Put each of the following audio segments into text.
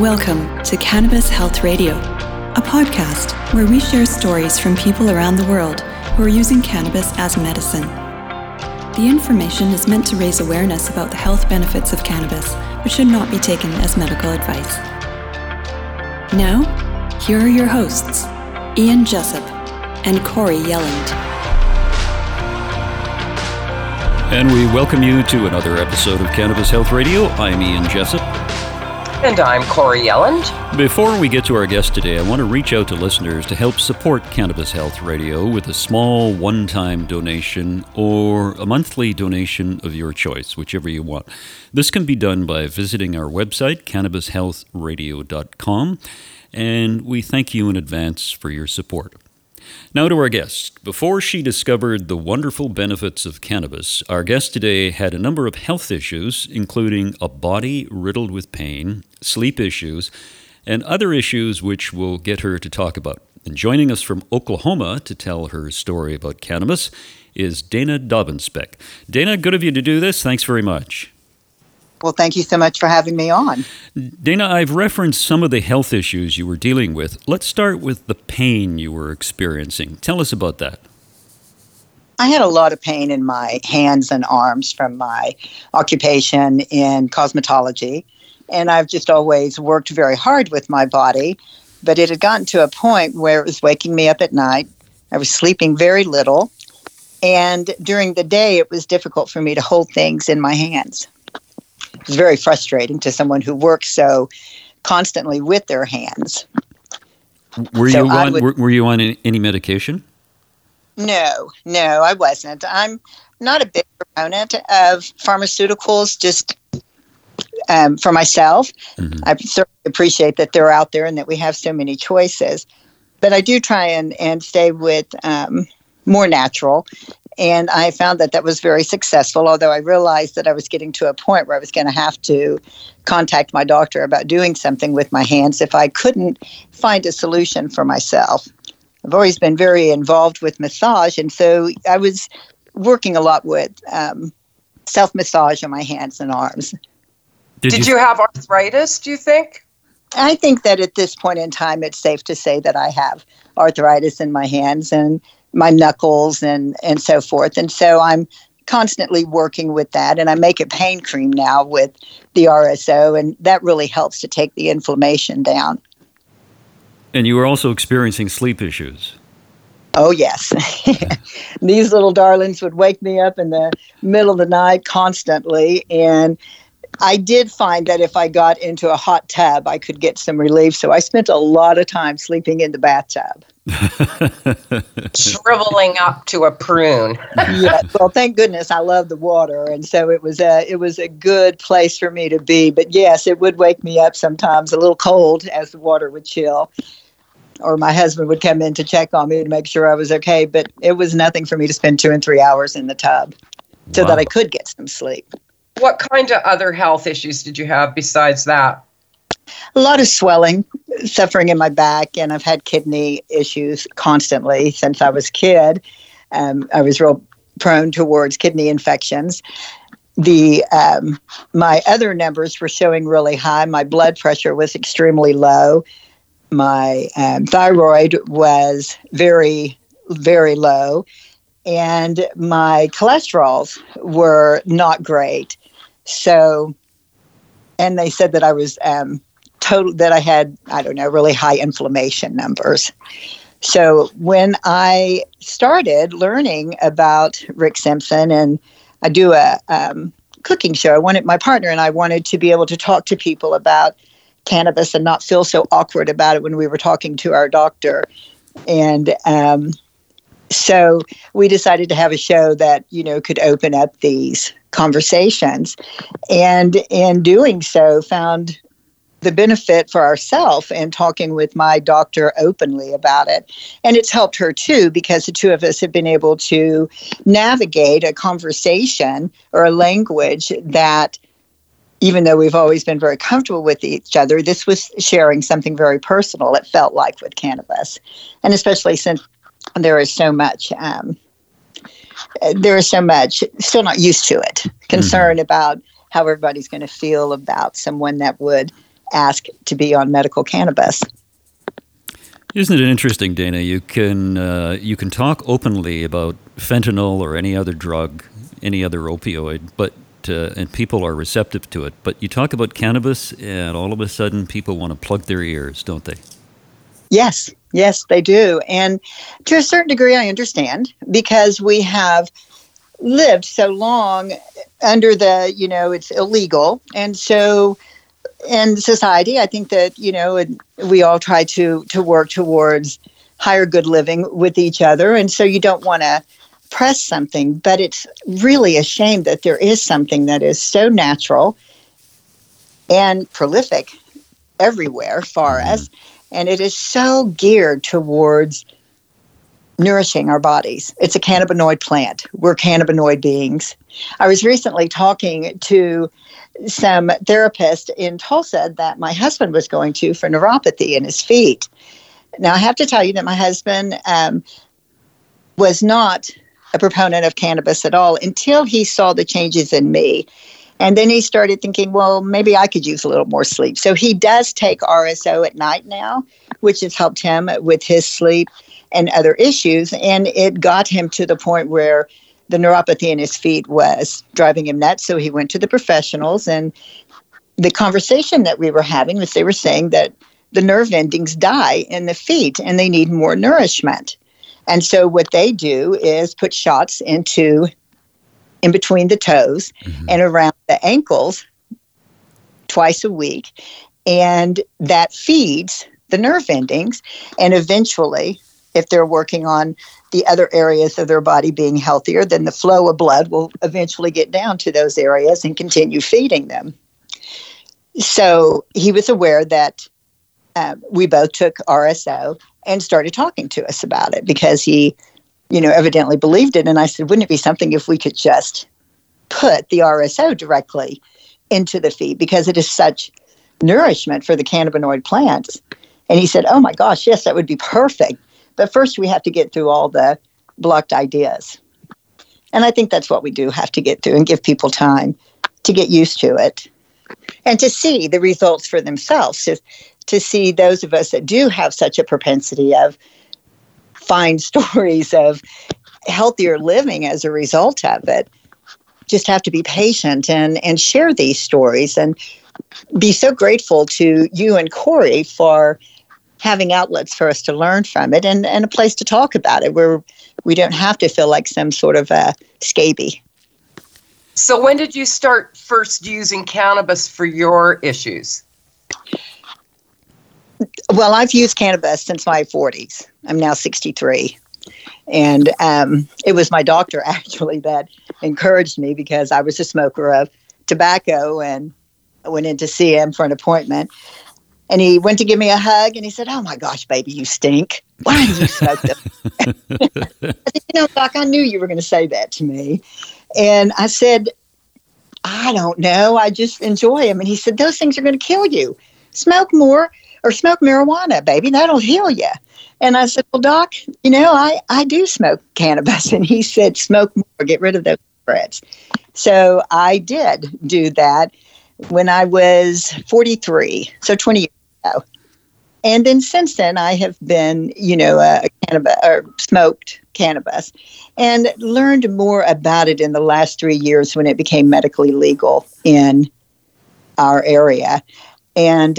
Welcome to Cannabis Health Radio, a podcast where we share stories from people around the world who are using cannabis as medicine. The information is meant to raise awareness about the health benefits of cannabis, but should not be taken as medical advice. Now, here are your hosts, Ian Jessup and Corey Yelland. And we welcome you to another episode of Cannabis Health Radio. I'm Ian Jessup. And I'm Corey Yelland. Before we get to our guest today, I want to reach out to listeners to help support Cannabis Health Radio with a small one-time donation or a monthly donation of your choice, whichever you want. This can be done by visiting our website, cannabishealthradio.com, and we thank you in advance for your support. Now to our guest. Before she discovered the wonderful benefits of cannabis, our guest today had a number of health issues, including a body riddled with pain, sleep issues, and other issues which we'll get her to talk about. And joining us from Oklahoma to tell her story about cannabis is Dana Dobbinspec. Dana, good of you to do this. Thanks very much. Well, thank you so much for having me on. Dana, I've referenced some of the health issues you were dealing with. Let's start with the pain you were experiencing. Tell us about that. I had a lot of pain in my hands and arms from my occupation in cosmetology, and I've just always worked very hard with my body, but it had gotten to a point where it was waking me up at night. I was sleeping very little, and during the day it was difficult for me to hold things in my hands. It was very frustrating to someone who works so constantly with their hands. Were you on any medication? No, I wasn't. I'm not a big proponent of pharmaceuticals, just for myself. Mm-hmm. I certainly appreciate that they're out there and that we have so many choices. But I do try and stay with more natural. And I found that was very successful, although I realized that I was getting to a point where I was going to have to contact my doctor about doing something with my hands if I couldn't find a solution for myself. I've always been very involved with massage, and so I was working a lot with self-massage on my hands and arms. Did you have arthritis, do you think? I think that at this point in time, it's safe to say that I have arthritis in my hands and my knuckles and so forth. And so I'm constantly working with that. And I make a pain cream now with the RSO, and that really helps to take the inflammation down. And you were also experiencing sleep issues. Oh, yes. These little darlings would wake me up in the middle of the night constantly. And I did find that if I got into a hot tub, I could get some relief. So I spent a lot of time sleeping in the bathtub. Shriveling up to a prune. Yeah, well, thank goodness I love the water, and so it was a good place for me to be. But yes, it would wake me up sometimes a little cold as the water would chill, or my husband would come in to check on me to make sure I was okay. But it was nothing for me to spend 2 and 3 hours in the tub so that I could get some sleep. What kind of other health issues did you have besides that? A lot of swelling, suffering in my back, and I've had kidney issues constantly since I was a kid. I was real prone towards kidney infections. My other numbers were showing really high. My blood pressure was extremely low. My thyroid was very, very low, and my cholesterols were not great. So, and they said that I was that I had, really high inflammation numbers. So when I started learning about Rick Simpson, and I do a cooking show, my partner and I wanted to be able to talk to people about cannabis and not feel so awkward about it when we were talking to our doctor. And so we decided to have a show that, could open up these conversations. And in doing so, found the benefit for ourselves and talking with my doctor openly about it. And it's helped her too, because the two of us have been able to navigate a conversation or a language that, even though we've always been very comfortable with each other, this was sharing something very personal, it felt like, with cannabis. And especially since there is so much still not used to it, concern about how everybody's going to feel about someone that would ask to be on medical cannabis. Isn't it interesting, Dana? You can talk openly about fentanyl or any other drug, any other opioid, but and people are receptive to it. But you talk about cannabis, and all of a sudden, people want to plug their ears, don't they? Yes, they do. And to a certain degree, I understand, because we have lived so long under the, it's illegal. And so in society, I think that, we all try to work towards higher good living with each other. And so you don't want to press something, but it's really a shame that there is something that is so natural and prolific everywhere for us. And it is so geared towards nourishing our bodies. It's a cannabinoid plant. We're cannabinoid beings. I was recently talking to some therapist in Tulsa that my husband was going to for neuropathy in his feet. Now, I have to tell you that my husband was not a proponent of cannabis at all until he saw the changes in me. And then he started thinking, well, maybe I could use a little more sleep. So he does take RSO at night now, which has helped him with his sleep and other issues. And it got him to the point where the neuropathy in his feet was driving him nuts. So he went to the professionals, and the conversation that we were having was they were saying that the nerve endings die in the feet and they need more nourishment. And so what they do is put shots in between the toes and around the ankles twice a week. And that feeds the nerve endings. And eventually, if they're working on the other areas of their body being healthier, then the flow of blood will eventually get down to those areas and continue feeding them. So he was aware that we both took RSO and started talking to us about it because he, evidently believed it. And I said, wouldn't it be something if we could just put the RSO directly into the feed because it is such nourishment for the cannabinoid plants? And he said, oh my gosh, yes, that would be perfect. But first we have to get through all the blocked ideas. And I think that's what we do have to get through and give people time to get used to it and to see the results for themselves, to see those of us that do have such a propensity of find stories of healthier living as a result of it. Just have to be patient and share these stories and be so grateful to you and Corey for having outlets for us to learn from it and a place to talk about it where we don't have to feel like some sort of a scaby. So when did you start first using cannabis for your issues? Well, I've used cannabis since my 40s. I'm now 63. And it was my doctor, actually, that encouraged me because I was a smoker of tobacco, and I went in to see him for an appointment. And he went to give me a hug, and he said, oh, my gosh, baby, you stink. Why do you smoke them? I said, Doc, I knew you were going to say that to me. And I said, I don't know. I just enjoy them. And he said, those things are going to kill you. Smoke more or smoke marijuana, baby. That'll heal you. And I said, well, Doc, I do smoke cannabis. And he said, smoke more, get rid of those cigarettes. So I did do that when I was 43, so 20 years ago. And then since then, I have been, smoked cannabis and learned more about it in the last 3 years when it became medically legal in our area. And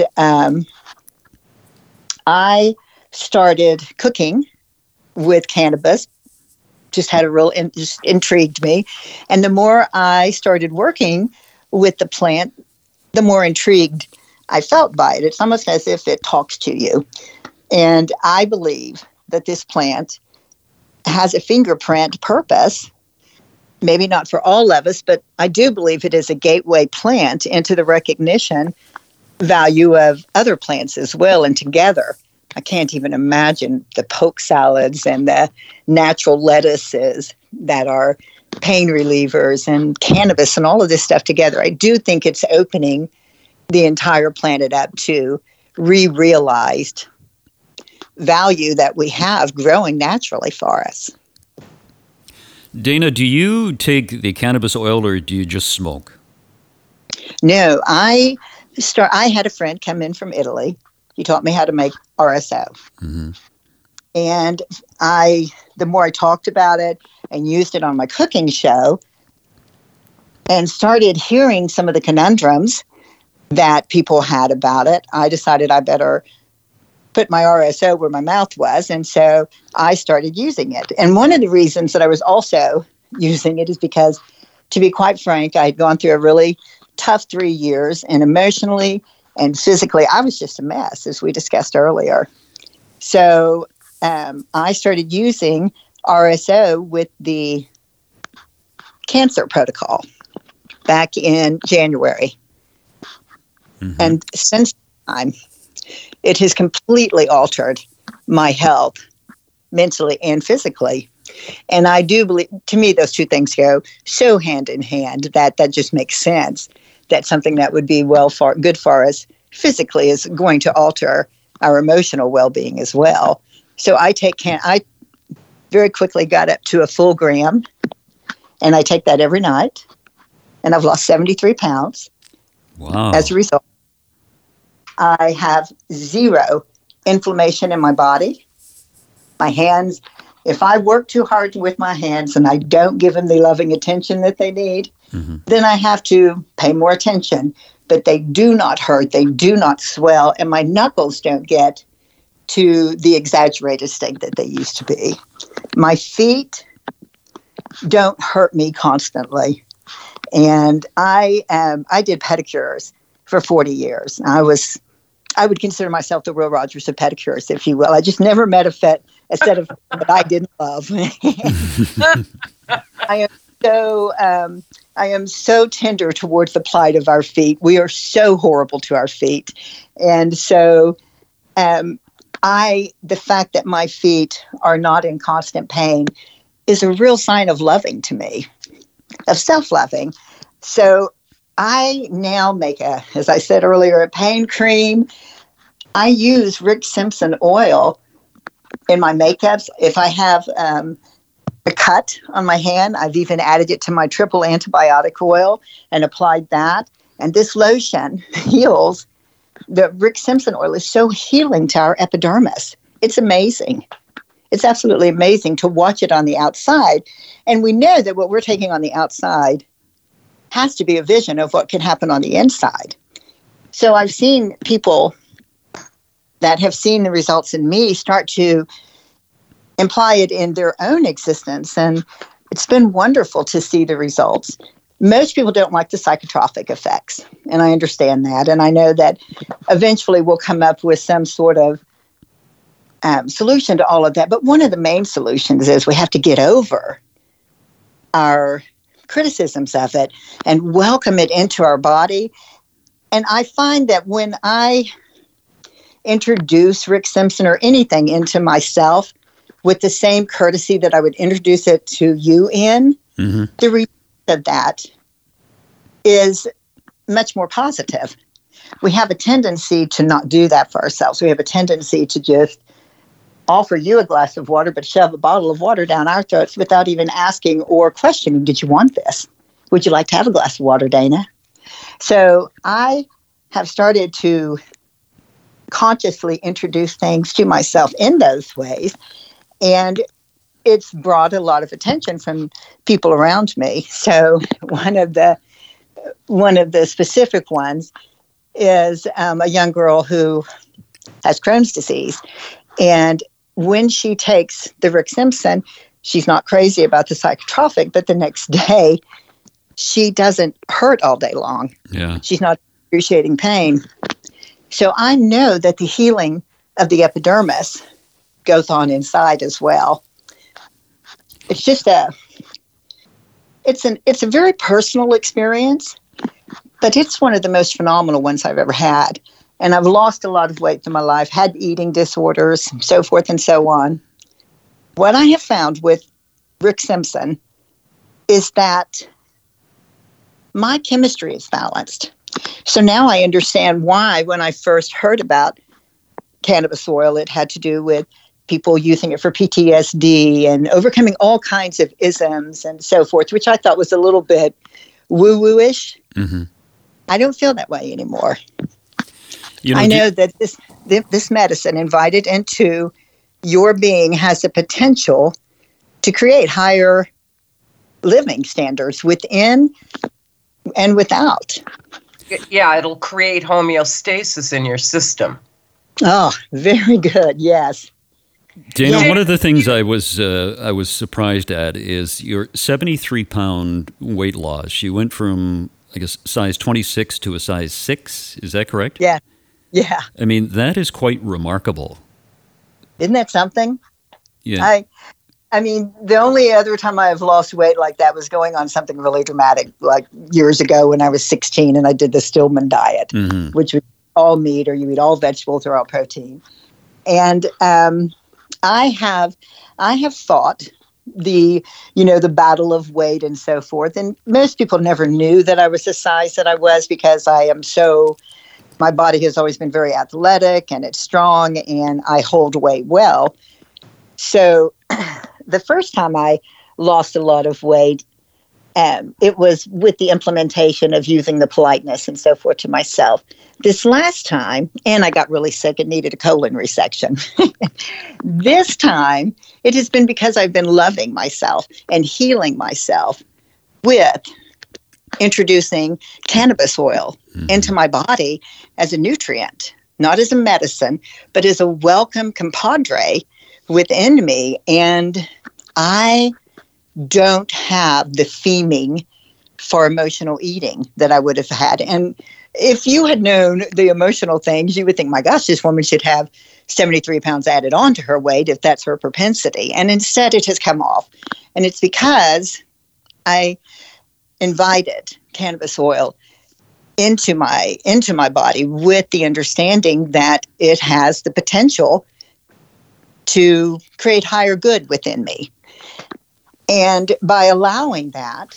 I started cooking with cannabis, just had just intrigued me. And the more I started working with the plant, the more intrigued I felt by it. It's almost as if it talks to you. And I believe that this plant has a fingerprint purpose, maybe not for all of us, but I do believe it is a gateway plant into the recognition value of other plants as well. And together, I can't even imagine the poke salads and the natural lettuces that are pain relievers and cannabis and all of this stuff together. I do think it's opening the entire planet up to realized value that we have growing naturally for us. Dana, do you take the cannabis oil or do you just smoke? No, I I had a friend come in from Italy. He taught me how to make RSO. Mm-hmm. And the more I talked about it and used it on my cooking show and started hearing some of the conundrums that people had about it, I decided I better put my RSO where my mouth was. And so I started using it. And one of the reasons that I was also using it is because, to be quite frank, I had gone through a really tough 3 years, and emotionally and physically, I was just a mess, as we discussed earlier. So I started using RSO with the cancer protocol back in January. Mm-hmm. And since time, it has completely altered my health, mentally and physically. And I do believe, to me, those two things go so hand in hand that just makes sense. That something that would be good for us physically is going to alter our emotional well-being as well. So I very quickly got up to a full gram, and I take that every night, and I've lost 73 pounds. Wow. As a result, I have zero inflammation in my body. My hands, if I work too hard with my hands and I don't give them the loving attention that they need, mm-hmm. then I have to pay more attention. But they do not hurt, they do not swell, and my knuckles don't get to the exaggerated state that they used to be. My feet don't hurt me constantly. And I did pedicures for 40 years. I would consider myself the Will Rogers of pedicures, if you will. I just never met a set of that I didn't love. I am so tender towards the plight of our feet. We are so horrible to our feet. And so the fact that my feet are not in constant pain is a real sign of loving to me, of self-loving. So I now make as I said earlier, a pain cream. I use Rick Simpson oil in my makeups. If I have a cut on my hand, I've even added it to my triple antibiotic oil and applied that. And this lotion heals. The Rick Simpson oil is so healing to our epidermis. It's amazing. It's absolutely amazing to watch it on the outside. And we know that what we're taking on the outside has to be a vision of what can happen on the inside. So I've seen people that have seen the results in me start to imply it in their own existence. And it's been wonderful to see the results. Most people don't like the psychotropic effects, and I understand that. And I know that eventually we'll come up with some sort of solution to all of that. But one of the main solutions is we have to get over our criticisms of it and welcome it into our body. And I find that when I introduce Rick Simpson or anything into myself with the same courtesy that I would introduce it to you in, mm-hmm. the result of that is much more positive. We have a tendency to not do that for ourselves. We have a tendency to just offer you a glass of water, but shove a bottle of water down our throats without even asking or questioning, did you want this? Would you like to have a glass of water, Dana? So I have started to consciously introduce things to myself in those ways. And it's brought a lot of attention from people around me. So one of the specific ones is a young girl who has Crohn's disease. And when she takes the Rick Simpson, she's not crazy about the psychotropic, but the next day she doesn't hurt all day long. Yeah. She's not excruciating pain. So I know that the healing of the epidermis goes on inside as well. It's just it's a very personal experience, but it's one of the most phenomenal ones I've ever had. And I've lost a lot of weight in my life, had eating disorders, so forth and so on. What I have found with Rick Simpson is that my chemistry is balanced. So now I understand why, when I first heard about cannabis oil, it had to do with people using it for PTSD and overcoming all kinds of isms and so forth, which I thought was a little bit woo-woo-ish. Mm-hmm. I don't feel that way anymore. I know that this medicine, invited into your being, has the potential to create higher living standards within and without. Yeah, it'll create homeostasis in your system. Oh, very good. Yes. Dana, one of the things I was surprised at is your 73-pound weight loss. You went from, I guess, size 26 to a size 6. Is that correct? Yeah. Yeah. I mean, that is quite remarkable. Isn't that something? Yeah. I mean, the only other time I have lost weight like that was going on something really dramatic, like years ago when I was 16 and I did the Stillman diet, which was all meat, or you eat all vegetables or all protein. And I have fought the battle of weight and so forth. And most people never knew that I was the size that I was, because my body has always been very athletic and it's strong, and I hold weight well. So the first time I lost a lot of weight, it was with the implementation of using the politeness and so forth to myself. This last time, and I got really sick and needed a colon resection. This time, it has been because I've been loving myself and healing myself with introducing cannabis oil into my body as a nutrient, not as a medicine, but as a welcome compadre within me. And I don't have the theming for emotional eating that I would have had. And if you had known the emotional things, you would think, my gosh, this woman should have 73 pounds added on to her weight if that's her propensity. And instead it has come off. And it's because I invited cannabis oil into my body with the understanding that it has the potential to create higher good within me. And by allowing that,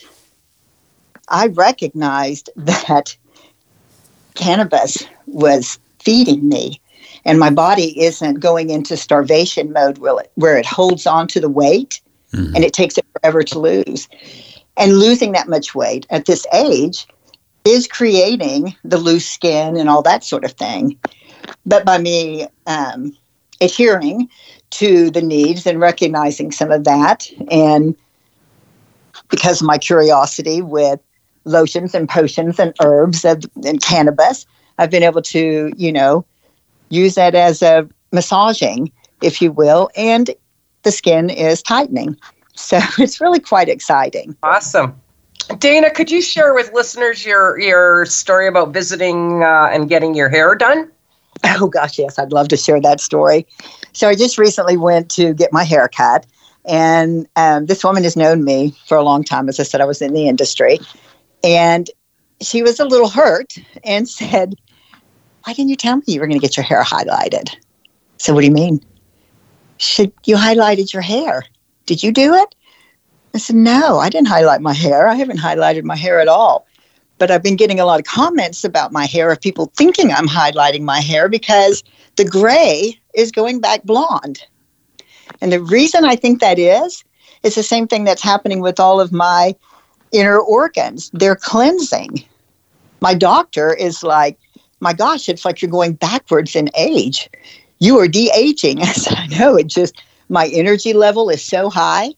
I recognized that cannabis was feeding me, and my body isn't going into starvation mode where it holds on to the weight and it takes it forever to lose. And losing that much weight at this age is creating the loose skin and all that sort of thing. But by me adhering to the needs and recognizing some of that, and because of my curiosity with lotions and potions and herbs and cannabis, I've been able to, use that as a massaging, if you will, and the skin is tightening. So it's really quite exciting. Awesome. Dana, could you share with listeners your story about visiting and getting your hair done? Oh, gosh, yes. I'd love to share that story. So I just recently went to get my hair cut, and this woman has known me for a long time. As I said, I was in the industry, and she was a little hurt and said, why didn't you tell me you were going to get your hair highlighted? So what do you mean? She said, you highlighted your hair. Did you do it? I said, no, I didn't highlight my hair. I haven't highlighted my hair at all. But I've been getting a lot of comments about my hair of people thinking I'm highlighting my hair because the gray is going back blonde. And the reason I think that is the same thing that's happening with all of my inner organs. They're cleansing. My doctor is like, my gosh, it's like you're going backwards in age. You are de-aging. I said, I know, it just, my energy level is so high.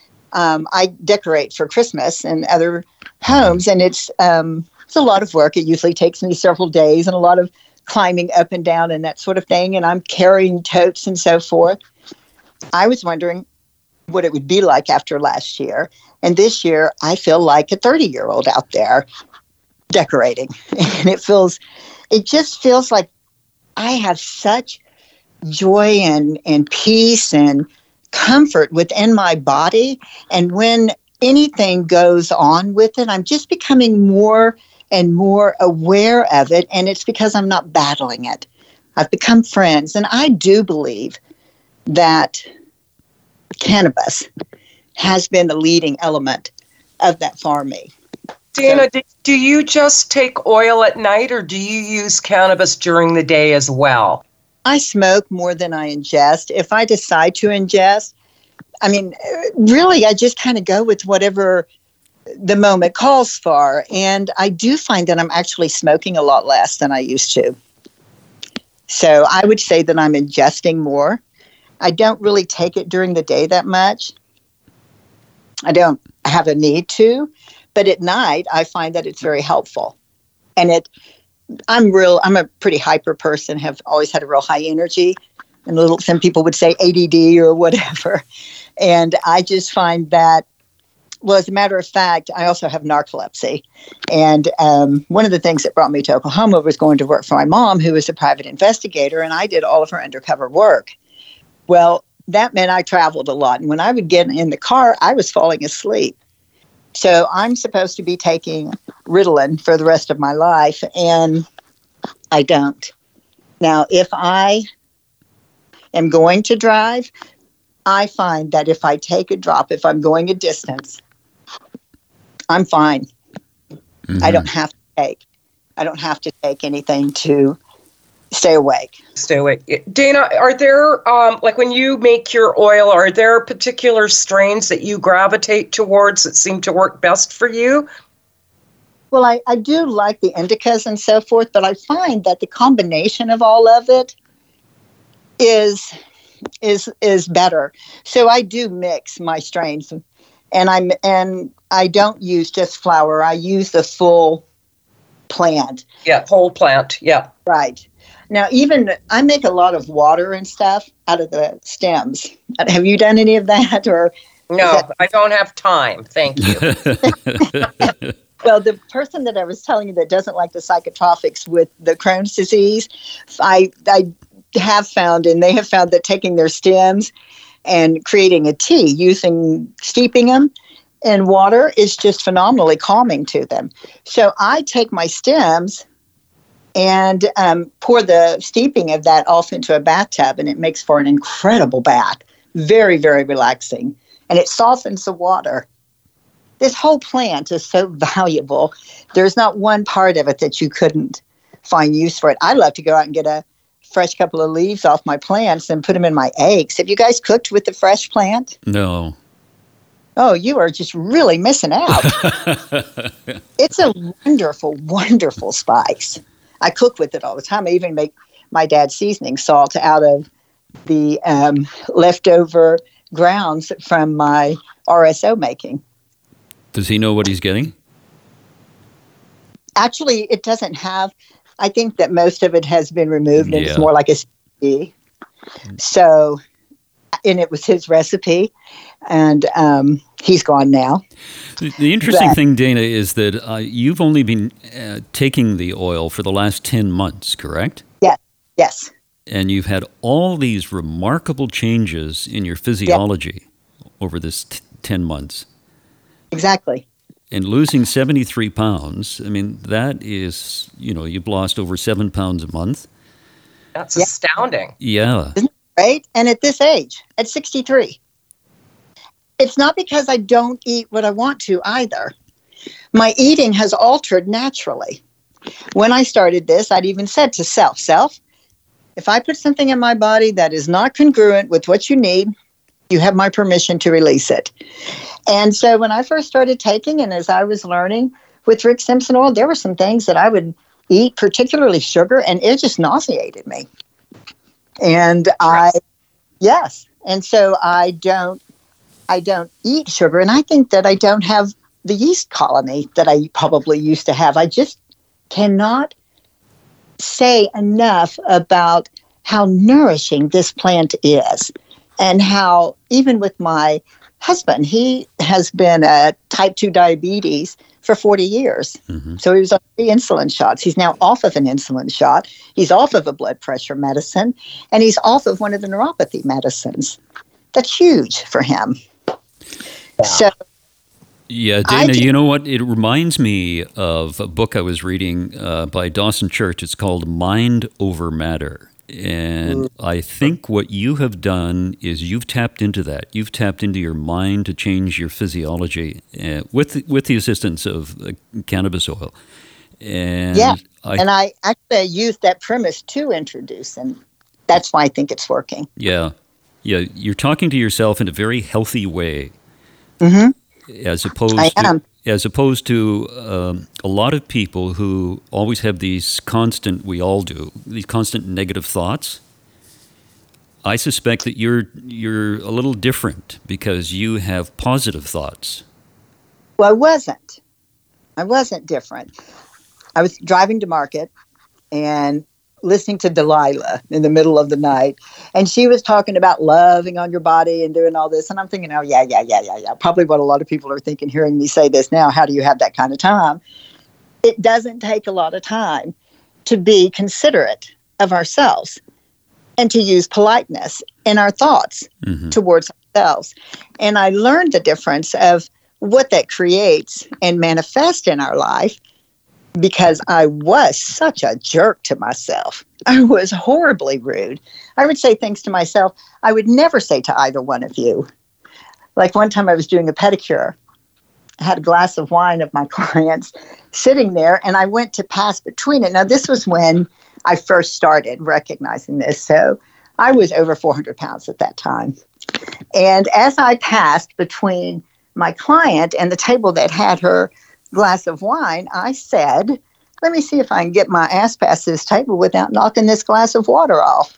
I decorate for Christmas and other homes, and it's a lot of work. It usually takes me several days and a lot of climbing up and down and that sort of thing, and I'm carrying totes and so forth. I was wondering what it would be like after last year, and this year I feel like a 30-year-old out there decorating, and it just feels like I have such joy and peace and comfort within my body. And when anything goes on with it, I'm just becoming more and more aware of it. And it's because I'm not battling it. I've become friends. And I do believe that cannabis has been the leading element of that for me. Dana, do you just take oil at night, or do you use cannabis during the day as well? I smoke more than I ingest. If I decide to ingest, really, I just kind of go with whatever the moment calls for. And I do find that I'm actually smoking a lot less than I used to. So I would say that I'm ingesting more. I don't really take it during the day that much. I don't have a need to, but at night I find that it's very helpful. And I'm a pretty hyper person, have always had a real high energy, and some people would say ADD or whatever. And I just find that, well, as a matter of fact, I also have narcolepsy. And one of the things that brought me to Oklahoma was going to work for my mom, who was a private investigator, and I did all of her undercover work. Well, that meant I traveled a lot. And when I would get in the car, I was falling asleep. So I'm supposed to be taking Ritalin for the rest of my life, and I don't. Now, if I am going to drive, I find that if I take a drop, if I'm going a distance, I'm fine. Mm-hmm. I don't have to take anything to stay awake. Stay awake. Dana, are there, like when you make your oil, are there particular strains that you gravitate towards that seem to work best for you? Well, I do like the indicas and so forth, but I find that the combination of all of it is better. So I do mix my strains, and I don't use just flower. I use the full plant. Yeah, whole plant. Yeah. Right. Now, even I make a lot of water and stuff out of the stems. Have you done any of that? Or no, I don't have time. Thank you. Well, the person that I was telling you that doesn't like the psychotropics with the Crohn's disease, I have found, and they have found that taking their stems and creating a tea, steeping them in water is just phenomenally calming to them. So I take my stems and pour the steeping of that off into a bathtub, and it makes for an incredible bath. Very, very relaxing. And it softens the water. This whole plant is so valuable. There's not one part of it that you couldn't find use for it. I love to go out and get a fresh couple of leaves off my plants and put them in my eggs. Have you guys cooked with the fresh plant? No. Oh, you are just really missing out. It's a wonderful, wonderful spice. I cook with it all the time. I even make my dad's seasoning salt out of the leftover grounds from my RSO making. Does he know what he's getting? Actually, it doesn't have. I think that most of it has been removed, and it's more like a CD. So, and it was his recipe, and he's gone now. The interesting thing, Dana, is that you've only been taking the oil for the last 10 months, correct? Yes. And you've had all these remarkable changes in your physiology over this 10 months. Exactly. And losing 73 pounds, I mean, that is, you've lost over 7 pounds a month. That's astounding. Yeah. Isn't it great? And at this age, at 63. It's not because I don't eat what I want to either. My eating has altered naturally. When I started this, I'd even said to self, if I put something in my body that is not congruent with what you need, you have my permission to release it. And so when I first started taking, and as I was learning with Rick Simpson oil, there were some things that I would eat, particularly sugar, and it just nauseated me. And and so I don't eat sugar, and I think that I don't have the yeast colony that I probably used to have. I just cannot say enough about how nourishing this plant is, and how even with my husband, he has been type 2 diabetes for 40 years. Mm-hmm. So he was on the insulin shots. He's now off of an insulin shot. He's off of a blood pressure medicine, and he's off of one of the neuropathy medicines. That's huge for him. Yeah. So, yeah, Dana, you know what? It reminds me of a book I was reading by Dawson Church. It's called Mind Over Matter. And I think what you have done is you've tapped into that. You've tapped into your mind to change your physiology with the assistance of cannabis oil. And I actually used that premise to introduce, and that's why I think it's working. Yeah. You're talking to yourself in a very healthy way. Mm-hmm. As opposed as opposed to a lot of people who always have these constant, we all do, these constant negative thoughts. I suspect that you're a little different because you have positive thoughts. Well, I wasn't different. I was driving to market and listening to Delilah in the middle of the night. And she was talking about loving on your body and doing all this. And I'm thinking, oh, yeah. Probably what a lot of people are thinking, hearing me say this now. How do you have that kind of time? It doesn't take a lot of time to be considerate of ourselves and to use politeness in our thoughts towards ourselves. And I learned the difference of what that creates and manifests in our life, because I was such a jerk to myself. I was horribly rude. I would say things to myself I would never say to either one of you. Like one time I was doing a pedicure. I had a glass of wine of my clients sitting there, and I went to pass between it. Now, this was when I first started recognizing this. So I was over 400 pounds at that time. And as I passed between my client and the table that had her glass of wine, I said, let me see if I can get my ass past this table without knocking this glass of water off.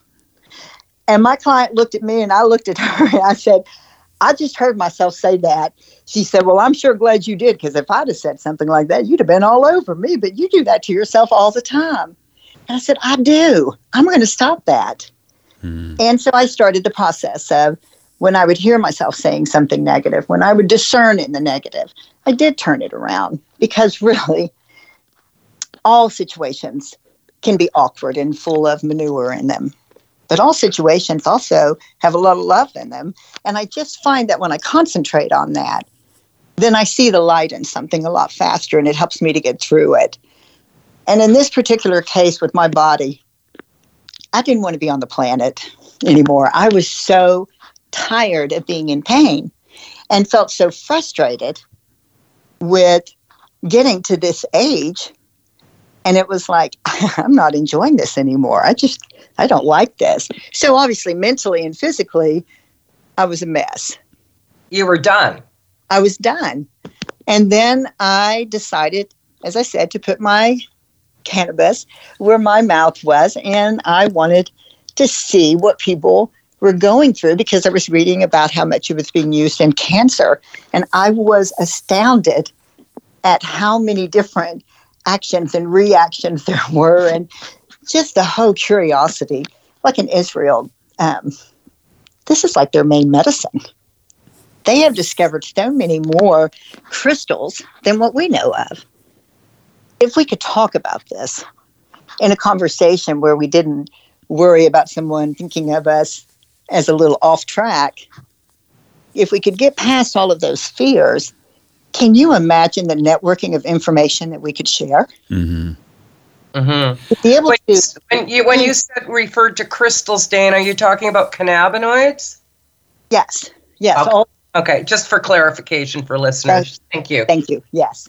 And my client looked at me and I looked at her and I said, I just heard myself say that. She said, well, I'm sure glad you did, because if I'd have said something like that, you'd have been all over me, but you do that to yourself all the time. And I said, I do. I'm going to stop that. And so I started the process of, when I would hear myself saying something negative, when I would discern in the negative, I did turn it around, because really all situations can be awkward and full of manure in them. But all situations also have a lot of love in them. And I just find that when I concentrate on that, then I see the light in something a lot faster, and it helps me to get through it. And in this particular case with my body, I didn't want to be on the planet anymore. I was so tired of being in pain and felt so frustrated with getting to this age. And it was like, I'm not enjoying this anymore. I don't like this. So obviously, mentally and physically, I was a mess. You were done. I was done. And then I decided, as I said, to put my cannabis where my mouth was. And I wanted to see what people were going through, because I was reading about how much it was being used in cancer. And I was astounded at how many different actions and reactions there were, and just the whole curiosity. Like in Israel, this is like their main medicine. They have discovered so many more crystals than what we know of. If we could talk about this in a conversation where we didn't worry about someone thinking of us as a little off track, if we could get past all of those fears, can you imagine the networking of information that we could share? To be able when you said referred to crystals, Dane, are you talking about cannabinoids? Yes. Okay, just for clarification for listeners. Thank you. Yes.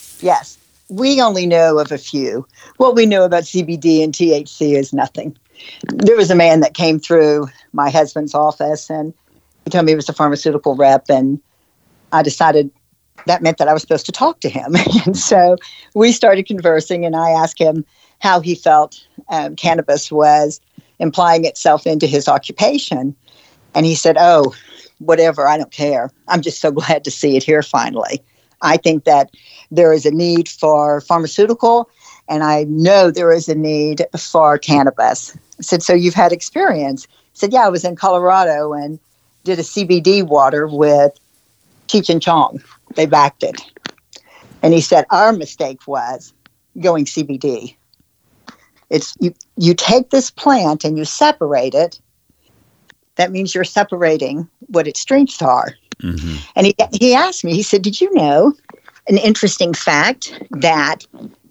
We only know of a few. What we know about CBD and THC is nothing. There was a man that came through my husband's office, and he told me he was a pharmaceutical rep, and I decided that meant that I was supposed to talk to him. And so we started conversing, and I asked him how he felt cannabis was implying itself into his occupation. And he said, oh, whatever, I don't care. I'm just so glad to see it here finally. I think that there is a need for pharmaceutical, and I know there is a need for cannabis. I said, so you've had experience? He said, yeah, I was in Colorado and did a CBD water with Cheech and Chong. They backed it. And he said, our mistake was going CBD. It's you take this plant and you separate it. That means you're separating what its strengths are. And he asked me, he said, did you know an interesting fact that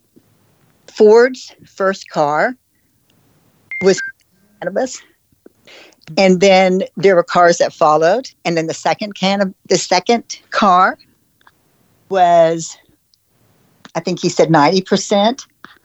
Ford's first car was cannabis? And then there were cars that followed. And then the second car was, I think he said 90%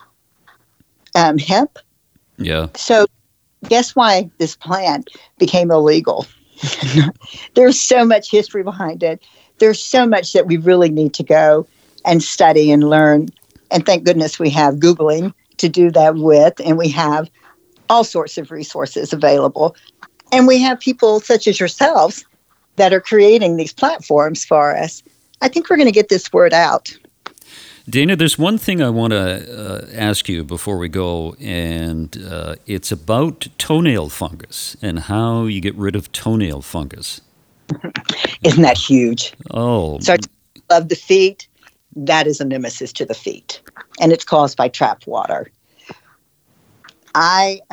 hemp. Yeah. So guess why this plant became illegal? There's so much history behind it. There's so much that we really need to go and study and learn. And thank goodness we have Googling to do that with, and we have all sorts of resources available. And we have people such as yourselves that are creating these platforms for us. I think we're going to get this word out. Dana, there's one thing I want to ask you before we go, and it's about toenail fungus and how you get rid of toenail fungus. Isn't that huge? Oh. So I love the feet. That is a nemesis to the feet, and it's caused by trapped water. I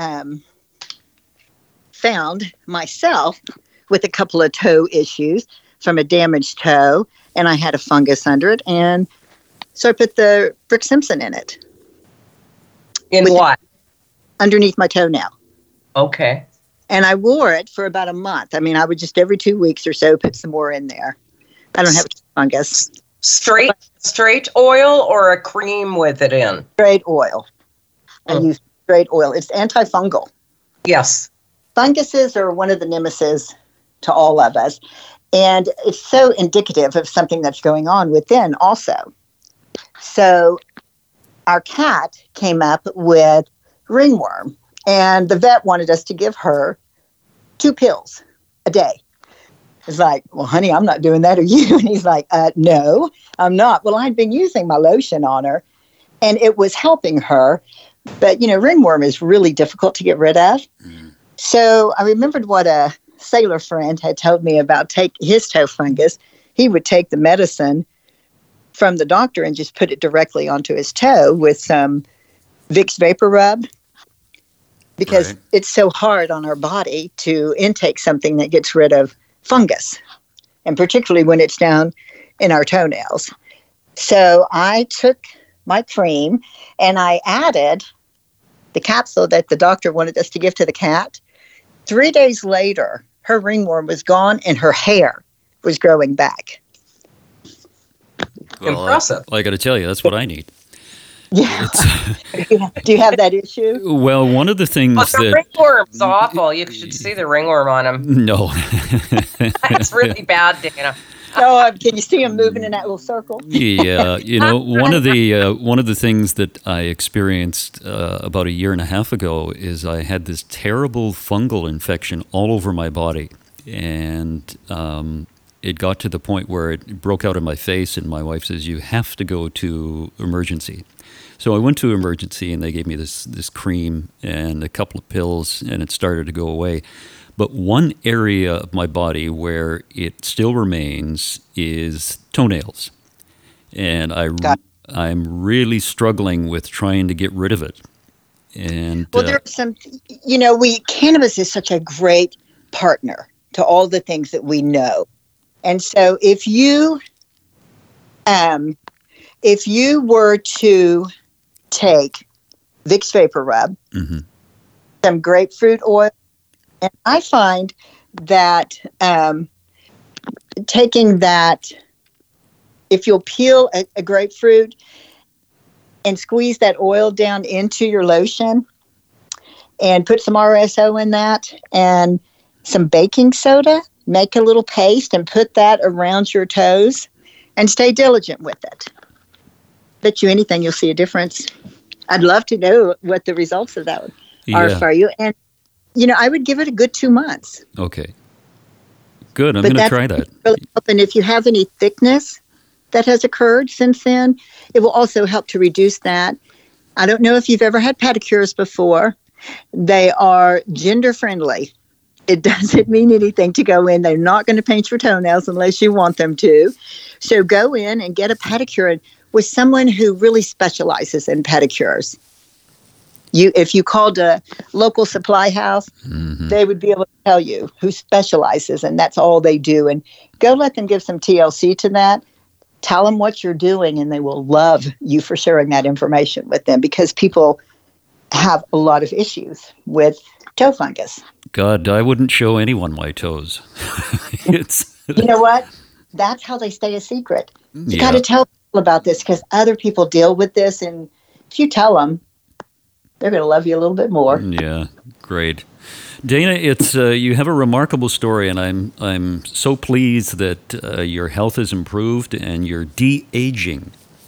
found myself with a couple of toe issues from a damaged toe, and I had a fungus under it, and so I put the Brick Simpson in it. In what? Underneath my toenail. Okay. And I wore it for about a month. I mean, I would just every 2 weeks or so put some more in there. I don't have fungus. Straight oil or a cream with it in? Straight oil. I use straight oil. It's antifungal. Yes. Funguses are one of the nemesis to all of us. And it's so indicative of something that's going on within also. So our cat came up with ringworm, and the vet wanted us to give her 2 pills a day. It's like, well, honey, I'm not doing that, are you? And he's like, no, I'm not. Well, I'd been using my lotion on her, and it was helping her. But, ringworm is really difficult to get rid of. So I remembered what a sailor friend had told me about his toe fungus. He would take the medicine from the doctor and just put it directly onto his toe with some Vicks Vapor Rub, because it's so hard on our body to intake something that gets rid of fungus, and particularly when it's down in our toenails. So I took my cream and I added the capsule that the doctor wanted us to give to the cat. 3 days later, her ringworm was gone and her hair was growing back. Well, impressive. I got to tell you, that's what I need. Yeah. Do you have that issue? Well, one of the things the ringworm's awful. You should see the ringworm on him. No. That's really bad, Dana. Oh, can you see him moving in that little circle? Yeah, one of the things that I experienced about 1.5 years ago is I had this terrible fungal infection all over my body, and it got to the point where it broke out in my face, and my wife says, you have to go to emergency. So I went to emergency, and they gave me this cream and a couple of pills, and it started to go away. But one area of my body where it still remains is toenails. And I'm really struggling with trying to get rid of it. And well, there's some, cannabis is such a great partner to all the things that we know. And so if you were to take Vicks Vapor Rub, some grapefruit oil, and I find that taking that, if you'll peel a grapefruit and squeeze that oil down into your lotion and put some RSO in that and some baking soda, make a little paste and put that around your toes and stay diligent with it. Bet you anything you'll see a difference. I'd love to know what the results of that are for you. And, I would give it a good 2 months. Okay. Good. I'm going to try that. Really help. And if you have any thickness that has occurred since then, it will also help to reduce that. I don't know if you've ever had pedicures before. They are gender friendly. It doesn't mean anything to go in. They're not going to paint your toenails unless you want them to. So go in and get a pedicure with someone who really specializes in pedicures. If you called a local supply house, they would be able to tell you who specializes, and that's all they do. And go let them give some TLC to that. Tell them what you're doing, and they will love you for sharing that information with them, because people have a lot of issues with toe fungus. God, I wouldn't show anyone my toes. You know what? That's how they stay a secret. You got to tell people about this, because other people deal with this, and if you tell them, they're going to love you a little bit more. Yeah, great. Dana, it's you have a remarkable story, and I'm so pleased that your health has improved and you're de-aging.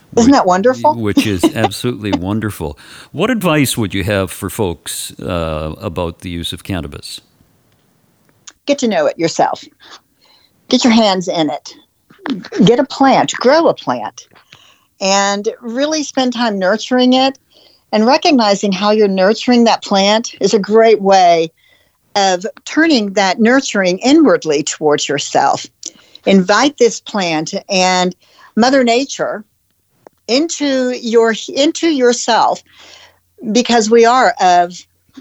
Isn't that wonderful? Which is absolutely wonderful. What advice would you have for folks about the use of cannabis? Get to know it yourself. Get your hands in it. Get a plant, grow a plant, and really spend time nurturing it. And recognizing how you're nurturing that plant is a great way of turning that nurturing inwardly towards yourself. Invite this plant and Mother Nature into yourself, because we are of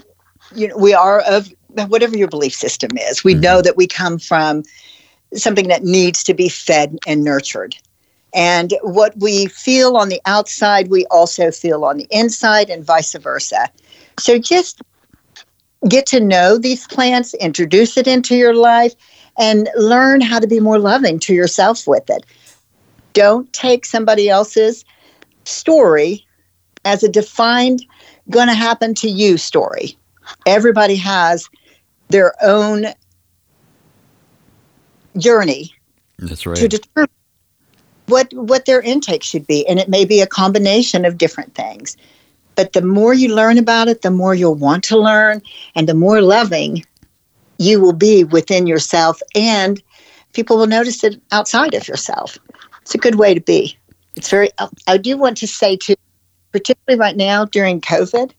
whatever your belief system is. We know that we come from something that needs to be fed and nurtured. And what we feel on the outside, we also feel on the inside, and vice versa. So just get to know these plants, introduce it into your life, and learn how to be more loving to yourself with it. Don't take somebody else's story as a defined, gonna happen to you story. Everybody has their own journey. That's right. To determine what their intake should be. And it may be a combination of different things. But the more you learn about it, the more you'll want to learn, and the more loving you will be within yourself, and people will notice it outside of yourself. It's a good way to be. It's very, I do want to say too, particularly right now during COVID,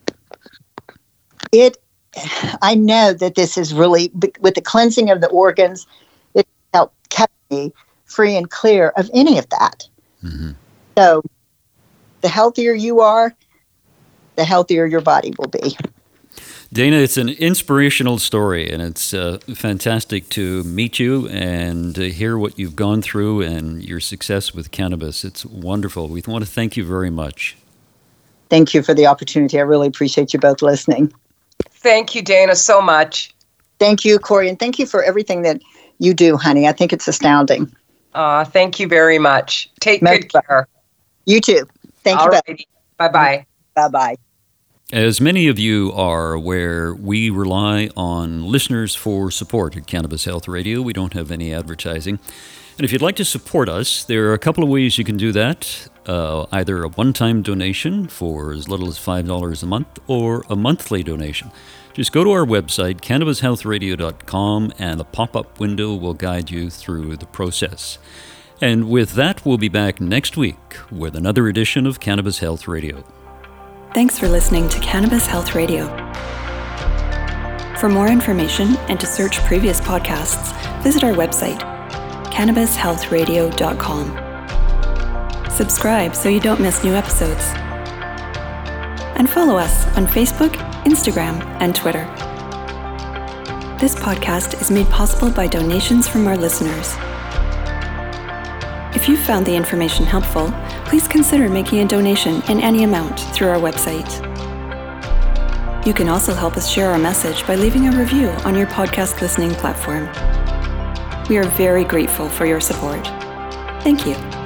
I know that this is really, with the cleansing of the organs, it helped keep me free and clear of any of that. Mm-hmm. So the healthier you are, the healthier your body will be. Dana, it's an inspirational story, and it's fantastic to meet you and hear what you've gone through and your success with cannabis. It's wonderful. We want to thank you very much. Thank you for the opportunity. I really appreciate you both listening. Thank you, Dana, so much. Thank you, Corey, and thank you for everything that you do, honey. I think it's astounding. Thank you very much. Take good care. You too. Thank you. Bye-bye. Bye-bye. As many of you are aware, we rely on listeners for support at Cannabis Health Radio. We don't have any advertising. And if you'd like to support us, there are a couple of ways you can do that. Either a one-time donation for as little as $5 a month, or a monthly donation. Just go to our website, cannabishealthradio.com, and the pop-up window will guide you through the process. And with that, we'll be back next week with another edition of Cannabis Health Radio. Thanks for listening to Cannabis Health Radio. For more information and to search previous podcasts, visit our website, cannabishealthradio.com. Subscribe so you don't miss new episodes. And follow us on Facebook, Instagram, and Twitter. This podcast is made possible by donations from our listeners. If you found the information helpful, please consider making a donation in any amount through our website. You can also help us share our message by leaving a review on your podcast listening platform. We are very grateful for your support. Thank you.